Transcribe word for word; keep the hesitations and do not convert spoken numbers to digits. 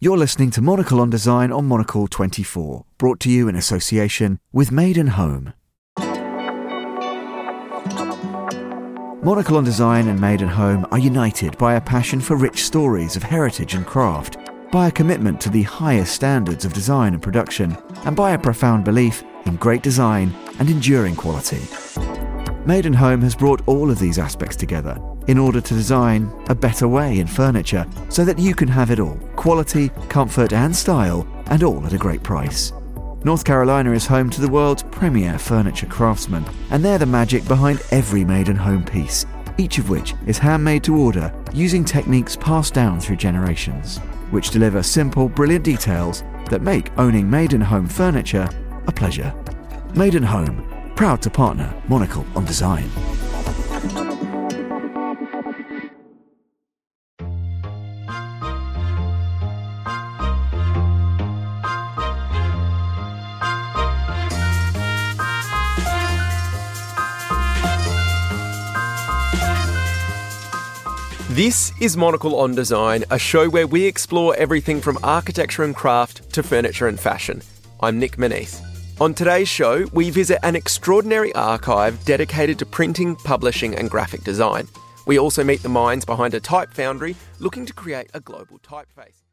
You're listening to Monocle on Design on Monocle twenty-four, brought to you in association with Maiden Home. Monocle on Design and Maiden Home are united by a passion for rich stories of heritage and craft, by a commitment to the highest standards of design and production, and by a profound belief in great design and enduring quality. Maiden Home has brought all of these aspects together in order to design a better way in furniture so that you can have it all: quality, comfort and style, and all at a great price. North Carolina is home to the world's premier furniture craftsmen, and they're the magic behind every Maiden Home piece, each of which is handmade to order using techniques passed down through generations, which deliver simple, brilliant details that make owning Maiden Home furniture a pleasure. Maiden Home, proud to partner Monocle on Design. This is Monocle on Design, a show where we explore everything from architecture and craft to furniture and fashion. I'm Nick Maneth. On today's show, we visit an extraordinary archive dedicated to printing, publishing and graphic design. We also meet the minds behind a type foundry looking to create a global typeface.